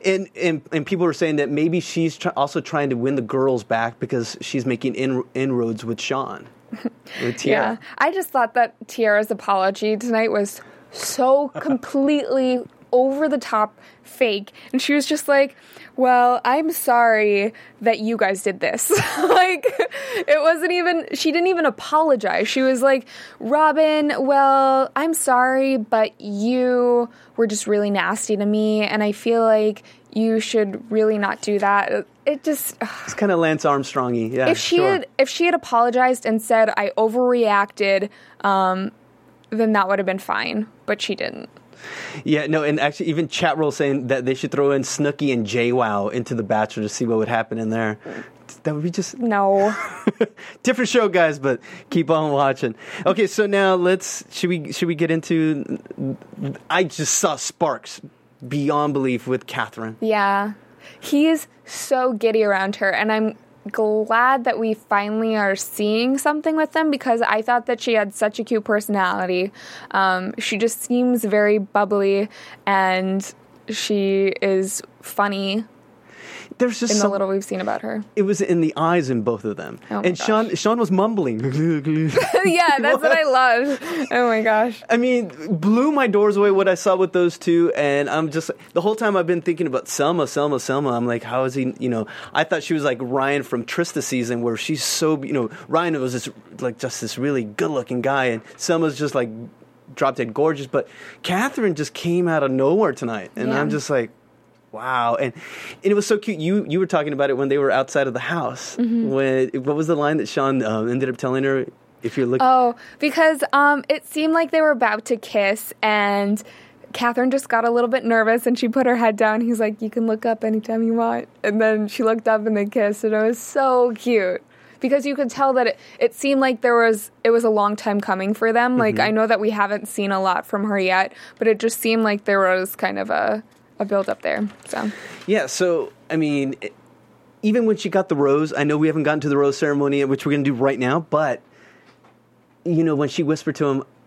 and people were saying that maybe she's also trying to win the girls back because she's making inroads with Sean, with Tiara. Yeah. I just thought that Tiara's apology tonight was so completely over the top fake, and she was just like, well, I'm sorry that you guys did this. Like, it wasn't even, she didn't even apologize. She was like, Robin, well, I'm sorry, but you were just really nasty to me, and I feel like you should really not do that. It just... It's kind of Lance Armstrong-y, yeah. If she had apologized and said, I overreacted, then that would have been fine, but she didn't. Yeah, no, and actually even chat roll saying that they should throw in Snooki and JWoww into The Bachelor to see what would happen in there. That would be just... No. Different show, guys, but keep on watching. Okay, so now should we get into... I just saw sparks beyond belief with Catherine. Yeah. He is so giddy around her, and I'm glad that we finally are seeing something with them because I thought that she had such a cute personality. She just seems very bubbly, and she is funny. There's just the little we've seen about her. It was in the eyes in both of them. Oh and Sean was mumbling. Yeah, that's what I love. Oh my gosh. I mean, blew my doors away what I saw with those two, and I'm just, the whole time I've been thinking about Selma. I'm like, how is he, I thought she was like Ryan from Trista season where she's so, Ryan was just this really good looking guy, and Selma's just like drop dead gorgeous, but Catherine just came out of nowhere tonight, and I'm just like, wow. And it was so cute. You were talking about it when they were outside of the house. What was the line that Sean ended up telling her? If you're looking... Oh, because it seemed like they were about to kiss, and Catherine just got a little bit nervous, and she put her head down. He's like, you can look up anytime you want. And then she looked up and they kissed, and it was so cute. Because you could tell that it seemed like it was a long time coming for them. Like, I know that we haven't seen a lot from her yet, but it just seemed like there was kind of a build up there. So yeah, so I mean, even when she got the rose, I know we haven't gotten to the rose ceremony, which we're going to do right now, but when she whispered to him,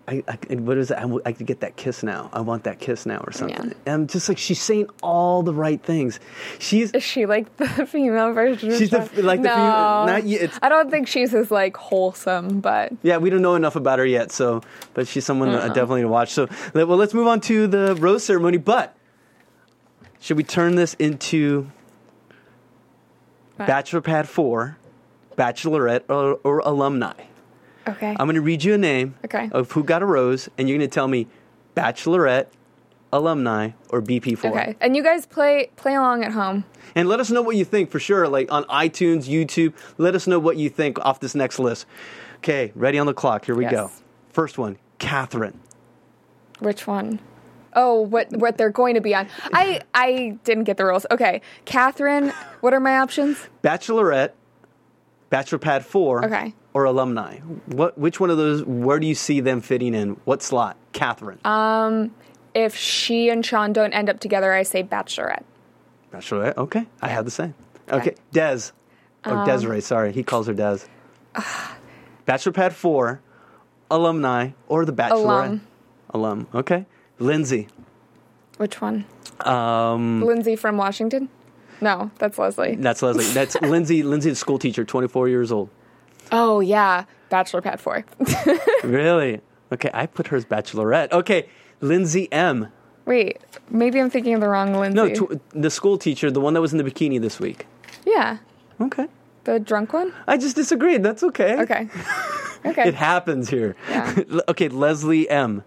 what is it? I could get that kiss now. I want that kiss now or something. And I'm just like, she's saying all the right things. Is she like the female version of She's the female. Not yet. I don't think she's as like wholesome, but. Yeah, we don't know enough about her yet, but she's someone definitely to watch. So, well, let's move on to the rose ceremony, but should we turn this into Bachelor Pad 4, Bachelorette, or Alumni? Okay. I'm going to read you a name of who got a rose, and you're going to tell me Bachelorette, Alumni, or BP4. Okay. And you guys play along at home. And let us know what you think for sure, like on iTunes, YouTube. Let us know what you think off this next list. Okay, ready on the clock. Here we go. First one, Catherine. Which one? Oh, what they're going to be on. I didn't get the rules. Okay. Catherine, what are my options? Bachelorette, Bachelor Pad 4, or Alumni. Which one of those, where do you see them fitting in? What slot? Catherine. If she and Sean don't end up together, I say Bachelorette. Bachelorette, okay. I have the same. Okay. Des. Desiree, sorry. He calls her Des. Bachelor Pad 4, Alumni, or the Bachelorette? Alum. Okay. Lindsay. Which one? Lindsay from Washington? No, that's Leslie. That's Leslie. That's Lindsay. Lindsay, the school teacher, 24 years old. Oh, yeah. Bachelor Pad 4. Really? Okay, I put her as Bachelorette. Okay, Lindsay M. Wait, maybe I'm thinking of the wrong Lindsay. No, the school teacher, the one that was in the bikini this week. Yeah. Okay. The drunk one? I just disagreed. That's okay. Okay. Okay. It happens here. Yeah. Okay, Leslie M.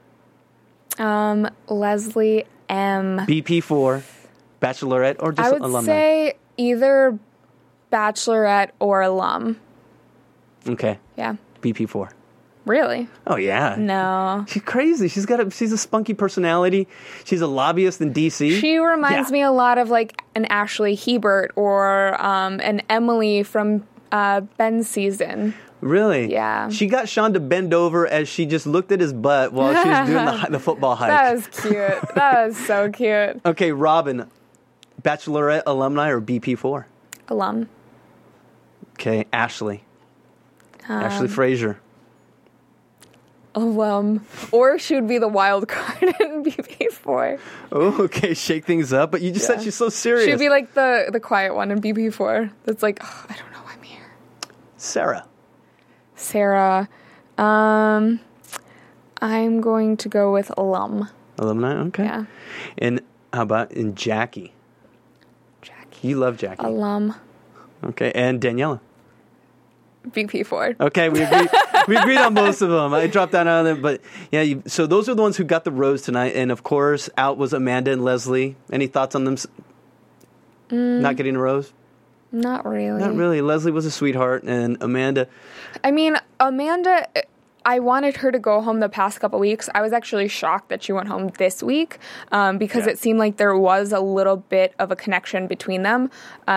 Leslie M. BP4, Bachelorette, or just Alumni? I would say either Bachelorette or alum. Okay. Yeah. BP4. Really? Oh, yeah. No. She's crazy. She's a spunky personality. She's a lobbyist in D.C. She reminds me a lot of like an Ashley Hebert or an Emily from Ben's season. Really? Yeah. She got Sean to bend over as she just looked at his butt while she was doing the football hike. That was cute. That was so cute. Okay, Robin, Bachelorette, Alumni, or BP4? Alum. Okay, Ashley. Ashley Frazier. Alum. Or she would be the wild card in BP4. Oh, okay, shake things up. But you just said she's so serious. She'd be like the quiet one in BP4. That's like, oh, I don't know, I'm here. Sarah. I'm going to go with alum. Alumni, okay. Yeah. And how about Jackie? Jackie. You love Jackie. Alum. Okay, and Daniela. BP4. Okay, we agreed on most of them. I dropped that out of them, but yeah. So those are the ones who got the rose tonight, and of course, out was Amanda and Leslie. Any thoughts on them not getting a rose? Not really. Not really. Leslie was a sweetheart, and Amanda. I mean, Amanda, I wanted her to go home the past couple weeks. I was actually shocked that she went home this week because it seemed like there was a little bit of a connection between them,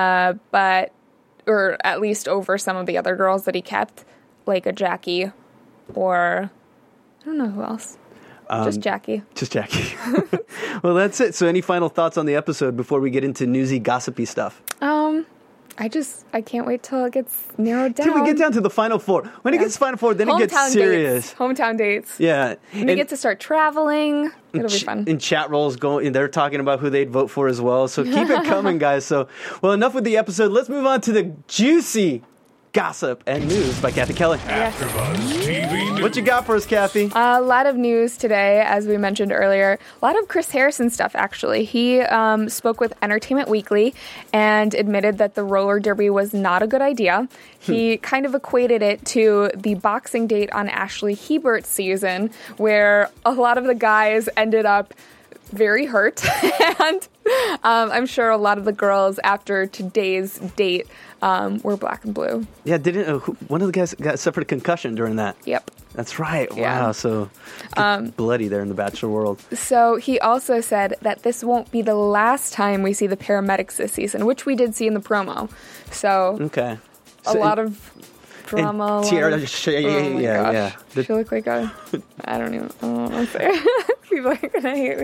or at least over some of the other girls that he kept, like a Jackie or I don't know who else. Just Jackie. Just Jackie. Well, that's it. So any final thoughts on the episode before we get into newsy, gossipy stuff? I can't wait till it gets narrowed down. Till we get down to the final four. When it gets final four, then it gets serious. Hometown dates. Yeah. And we get to start traveling. It'll be fun. And chat rolls they're talking about who they'd vote for as well. So keep it coming, guys. So, well, enough with the episode. Let's move on to the juicy gossip and news by Kathy Kelly. AfterBuzz TV News. What you got for us, Kathy? A lot of news today, as we mentioned earlier. A lot of Chris Harrison stuff, actually. He spoke with Entertainment Weekly and admitted that the roller derby was not a good idea. He kind of equated it to the boxing date on Ashley Hebert's season, where a lot of the guys ended up very hurt. And I'm sure a lot of the girls after today's date were black and blue. Yeah, one of the guys suffered a concussion during that? Yep. That's right. Yeah. Wow. So bloody there in the Bachelor world. So he also said that this won't be the last time we see the paramedics this season, which we did see in the promo. So okay. A lot of drama. Tiara, yeah. She looked like I don't know what to say. People are going to hate me.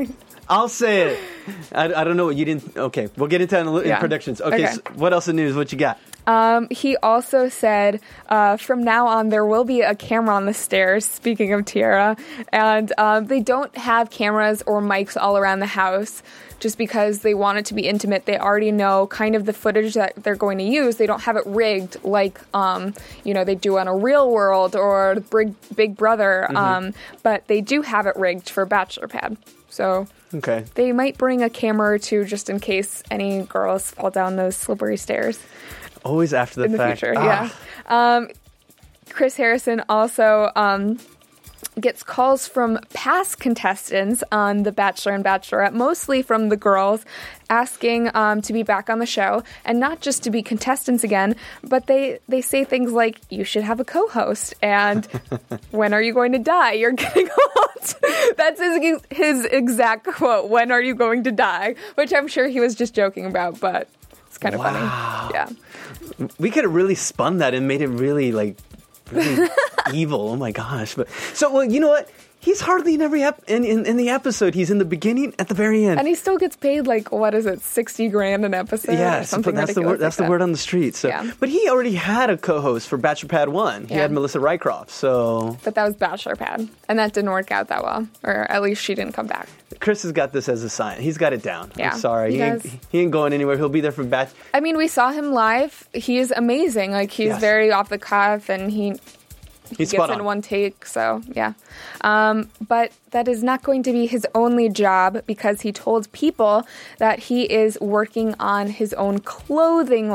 I'll say it. I don't know what you didn't. Okay, we'll get into that in predictions. Okay, so what else in news? What you got? He also said, from now on, there will be a camera on the stairs, speaking of Tiara, and they don't have cameras or mics all around the house just because they want it to be intimate. They already know kind of the footage that they're going to use. They don't have it rigged like, they do on a Real World or Big Brother, but they do have it rigged for Bachelor Pad. So they might bring a camera or two just in case any girls fall down those slippery stairs. Always after the fact. Future, yeah. Chris Harrison also gets calls from past contestants on The Bachelor and Bachelorette, mostly from the girls, asking to be back on the show, and not just to be contestants again, but they say things like, you should have a co-host, and when are you going to die? You're getting old. That's his exact quote, when are you going to die? Which I'm sure he was just joking about, but it's kind of funny. Yeah. We could have really spun that and made it really, really evil. Oh my gosh. But you know what? He's hardly in every in the episode. He's in the beginning, at the very end. And he still gets paid $60,000 an episode? Yeah, something that's the word. That's the word on the street. So, but he already had a co-host for Bachelor Pad 1. He had Melissa Rycroft. So, but that was Bachelor Pad, and that didn't work out that well, or at least she didn't come back. Chris has got this as a sign. He's got it down. Yeah, I'm sorry. He ain't going anywhere. He'll be there for Bachelor. I mean, we saw him live. He is amazing. He's very off the cuff, and he gets in one take, so yeah. But that is not going to be his only job, because he told People that he is working on his own clothing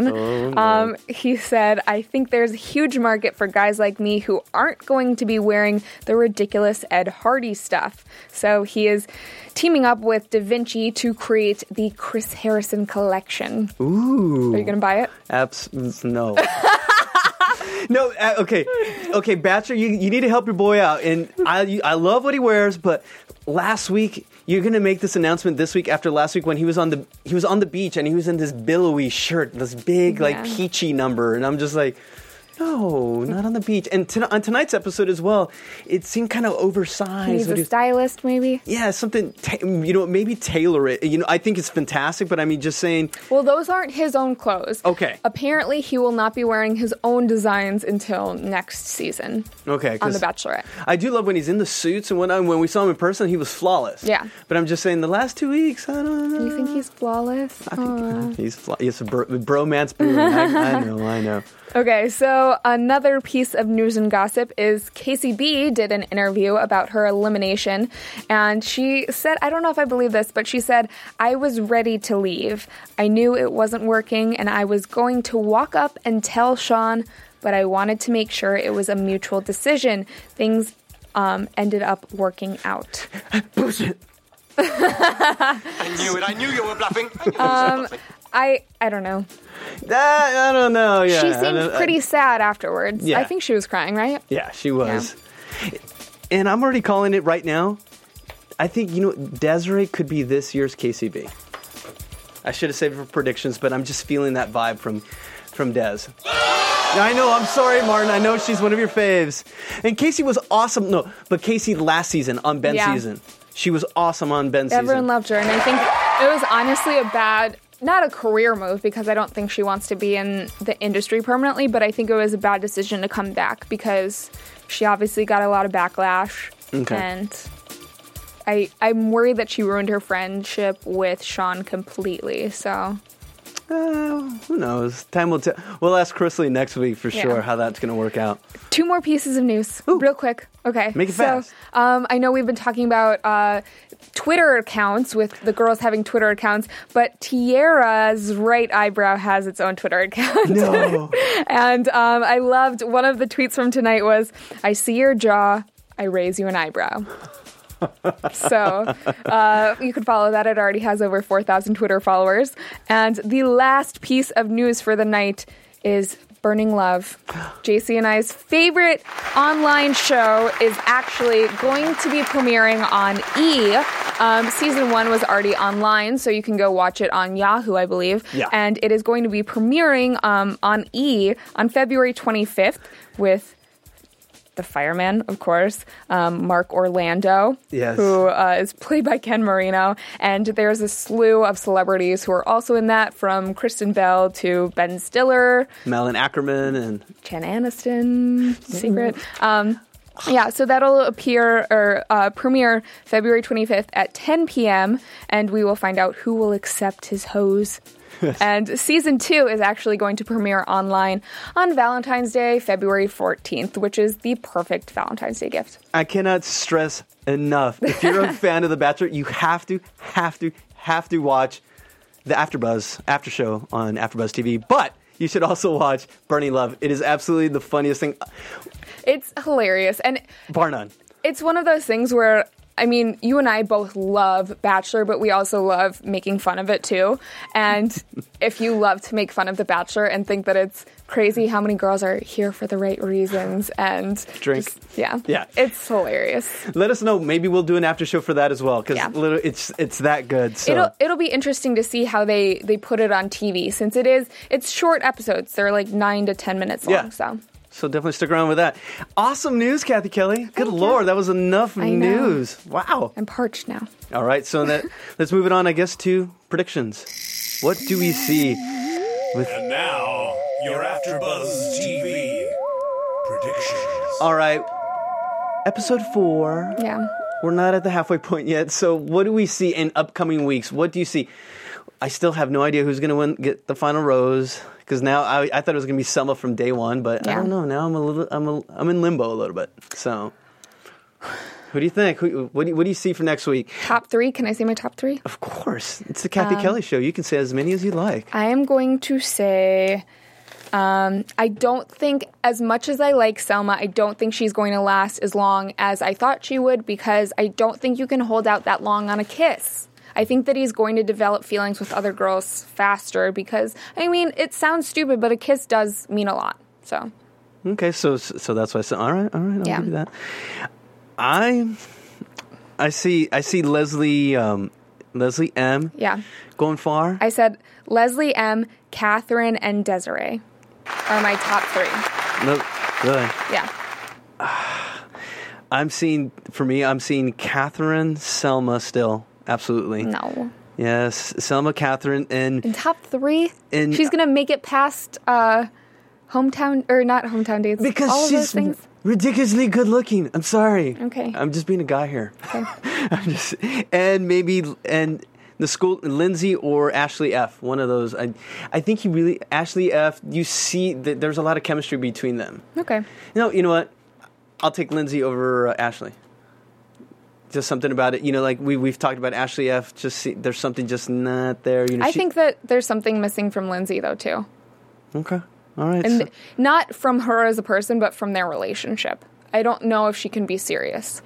line. He said, I think there's a huge market for guys like me who aren't going to be wearing the ridiculous Ed Hardy stuff. So he is teaming up with Da Vinci to create the Chris Harrison collection. Ooh. Are you going to buy it? No. No, okay, Bachelor, you need to help your boy out, and I love what he wears, but last week you're gonna make this announcement this week after last week when he was on the beach and he was in this billowy shirt, this big peachy number, and I'm just like, no, not on the beach. And on tonight's episode as well, it seemed kind of oversized. He's a stylist, maybe? Yeah, something, maybe tailor it. I think it's fantastic, but I mean, just saying. Well, those aren't his own clothes. Okay. Apparently, he will not be wearing his own designs until next season. Okay. On The Bachelorette. I do love when he's in the suits, and when we saw him in person, he was flawless. Yeah. But I'm just saying, the last 2 weeks, I don't know. You think he's flawless? I think he's flawless. It's a bromance brewing. I know. Okay, so another piece of news and gossip is Casey B did an interview about her elimination, and she said, I don't know if I believe this, but she said, I was ready to leave. I knew it wasn't working, and I was going to walk up and tell Sean, but I wanted to make sure it was a mutual decision. Things ended up working out. Bullshit. I knew it. I knew you were bluffing. I don't know. I don't know. Yeah, she seemed pretty sad afterwards. Yeah. I think she was crying, right? Yeah, she was. Yeah. And I'm already calling it right now. I think, Desiree could be this year's KCB. I should have saved it for predictions, but I'm just feeling that vibe from Des. I know, I'm sorry, Martin. I know she's one of your faves. And Casey was awesome. No, but Casey last season on Ben's season. She was awesome on Ben's season. Everyone loved her, and I think it was honestly not a career move, because I don't think she wants to be in the industry permanently, but I think it was a bad decision to come back because she obviously got a lot of backlash. Okay. And I'm worried that she ruined her friendship with Sean completely, so. Who knows? Time will tell. We'll ask Chrisley next week for sure how that's going to work out. 2 more pieces of news, real quick. Okay. Make it fast. So, I know we've been talking about Twitter accounts, with the girls having Twitter accounts, but Tiara's right eyebrow has its own Twitter account. No. And I loved one of the tweets from tonight was, I see your jaw, I raise you an eyebrow. So you can follow that. It already has over 4,000 Twitter followers. And the last piece of news for the night is Burning Love. JC and I's favorite online show is actually going to be premiering on E! Season 1 was already online, so you can go watch it on Yahoo, I believe. Yeah. And it is going to be premiering on E! On February 25th with the fireman, of course, Mark Orlando, Yes. who is played by Ken Marino. And there's a slew of celebrities who are also in that, from Kristen Bell to Ben Stiller, Malin Ackerman, and Jen Aniston, secret. Yeah, so that'll premiere February 25th at 10 p.m., and we will find out who will accept his hose. And season 2 is actually going to premiere online on Valentine's Day, February 14th, which is the perfect Valentine's Day gift. I cannot stress enough. If you're a fan of The Bachelor, you have to watch the AfterBuzz after show on AfterBuzz TV. But you should also watch Burning Love. It is absolutely the funniest thing. It's hilarious. And bar none. It's one of those things where, I mean, you and I both love Bachelor, but we also love making fun of it too. And if you love to make fun of The Bachelor and think that it's crazy how many girls are here for the right reasons and drink. Yeah. It's hilarious. Let us know. Maybe we'll do an after show for that as well, because it's that good. So. It'll be interesting to see how they put it on TV, since it's short episodes. They're like 9 to 10 minutes long. So definitely stick around with that. Awesome news, Kathy Kelly. Good Lord, that was enough news. Wow. I'm parched now. All right, so let's move it on, I guess, to predictions. What do we see? And now, your AfterBuzz TV predictions. All right, episode 4. Yeah. We're not at the halfway point yet, so what do we see in upcoming weeks? What do you see? I still have no idea who's going to get the final rose, because now I thought it was going to be Selma from day one, but I don't know. Now I'm in limbo a little bit. So, who do you think? What do you see for next week? Top 3? Can I say my top 3? Of course, it's the Kathy Kelly show. You can say as many as you like. I am going to say, I don't think, as much as I like Selma, I don't think she's going to last as long as I thought she would, because I don't think you can hold out that long on a kiss. I think that he's going to develop feelings with other girls faster, because, I mean, it sounds stupid, but a kiss does mean a lot. So. Okay, so that's why I said, all right, I'll give you that. I see Leslie M. Yeah. Going far. I said Leslie M., Catherine, and Desiree are my top 3. No, really? Yeah. I'm seeing Catherine, Selma still. Absolutely. No. Yes, Selma, Catherine, and in top 3, she's gonna make it past hometown, or not hometown dates, because all of she's those things. Ridiculously good looking. I'm sorry. Okay. I'm just being a guy here. Okay. and the school, Lindsay or Ashley F. One of those. I think Ashley F. You see that there's a lot of chemistry between them. Okay. You know what? I'll take Lindsay over Ashley. Just something about it, like we've talked about Ashley F. There's something just not there. I think that there's something missing from Lindsay though too. Okay, all right, and not from her as a person, but from their relationship. I don't know if she can be serious.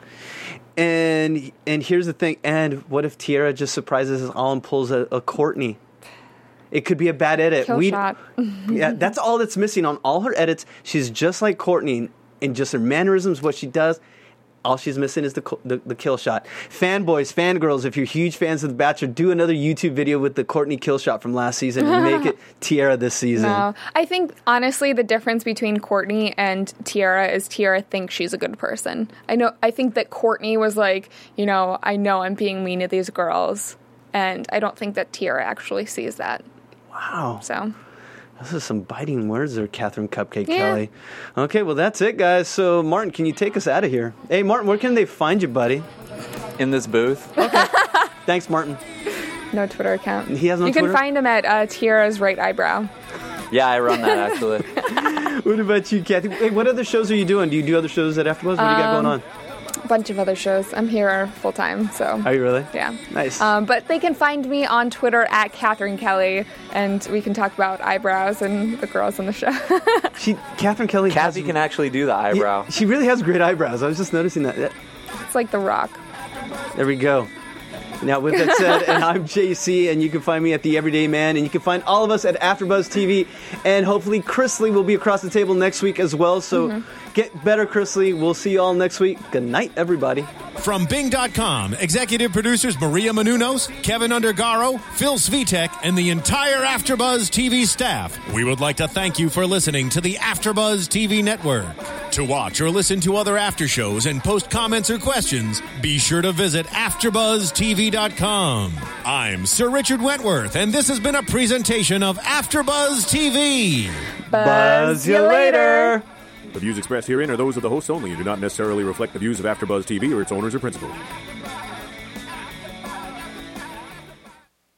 And here's the thing. And what if Tiara just surprises us all and pulls a Courtney? It could be a bad edit. Kill shot. Yeah, that's all that's missing on all her edits. She's just like Courtney in just her mannerisms, what she does. All she's missing is the kill shot. Fanboys, fangirls, if you're huge fans of The Bachelor, do another YouTube video with the Courtney kill shot from last season and make it Tiara this season. No. I think, honestly, the difference between Courtney and Tiara is Tiara thinks she's a good person. I think that Courtney was like, I know I'm being mean to these girls. And I don't think that Tiara actually sees that. Wow. So... Those are some biting words there, Catherine Cupcake Kelly. Okay, well, that's it, guys. So, Martin, can you take us out of here? Hey, Martin, where can they find you, buddy? In this booth. Okay. Thanks, Martin. No Twitter account. He has no Twitter? You can find him at Tiara's right eyebrow. Yeah, I run that, actually. What about you, Kathy? Hey, what other shows are you doing? Do you do other shows at AfterBuzz? What do you got going on? A bunch of other shows. I'm here full time, so. Are you really? Yeah. Nice. But they can find me on Twitter at Catherine Kelly, and we can talk about eyebrows and the girls on the show. Catherine Kelly. Kathy can actually do the eyebrow. Yeah, she really has great eyebrows. I was just noticing that. It's like The Rock. There we go. Now, with that said, and I'm JC, and you can find me at The Everyday Man, and you can find all of us at AfterBuzz TV, and hopefully Chris Lee will be across the table next week as well, so get better, Chris Lee. We'll see you all next week. Good night, everybody. From Bing.com, executive producers Maria Menounos, Kevin Undergaro, Phil Svitek, and the entire AfterBuzz TV staff, we would like to thank you for listening to the AfterBuzz TV Network. To watch or listen to other after shows and post comments or questions, be sure to visit AfterBuzzTV.com. I'm Sir Richard Wentworth, and this has been a presentation of AfterBuzz TV. Buzz you later. The views expressed herein are those of the hosts only and do not necessarily reflect the views of AfterBuzz TV or its owners or principals.